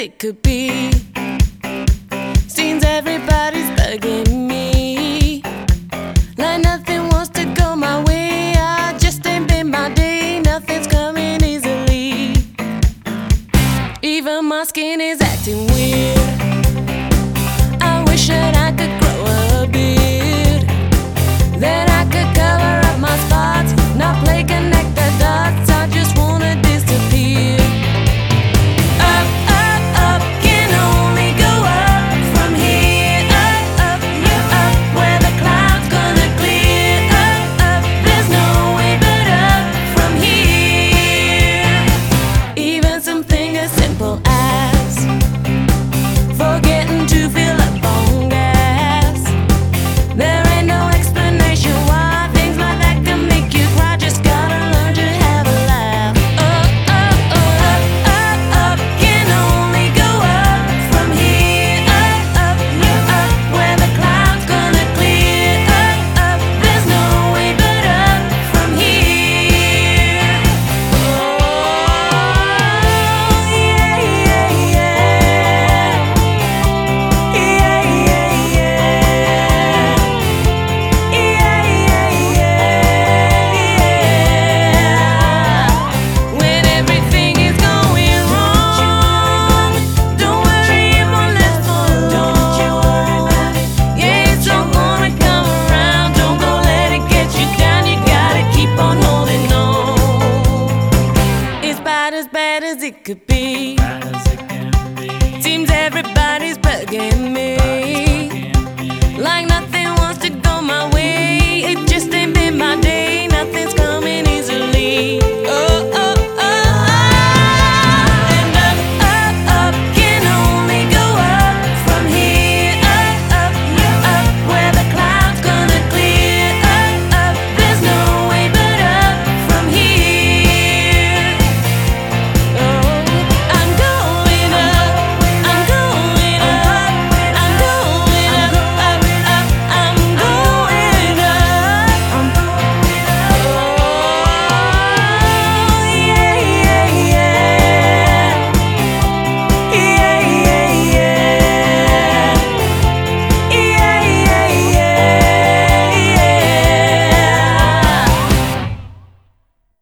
it could be. Seems everybody's bugging me, like nothing wants to go my way. I just ain't been my day, nothing's coming easily. Even my skin is acting weird. I wish that I could grow a beard, that I could cover up my spots, not play connect the dots. I just wanna disappear. Up, up, up, can only go up from here. Up, up, where the clouds gonna clear. Up, there's no way but up from here. Even something as simple as forgetting to fill up on gas. There ain't no explanation why things like that can make you cry. Just gotta learn to have a laugh. Up, up, can only go up from here. Up, where the clouds gonna clear. Up, there's no way but up from here. Oh, yeah, yeah, yeah. Yeah, yeah, yeah. When everything is going wrong, don't worry, it won't last for long. Yeah, it's all gonna come around. Don't go let it get you down. You gotta keep on holding on. It's about as bad as it could be. Seems everybody's bugging me.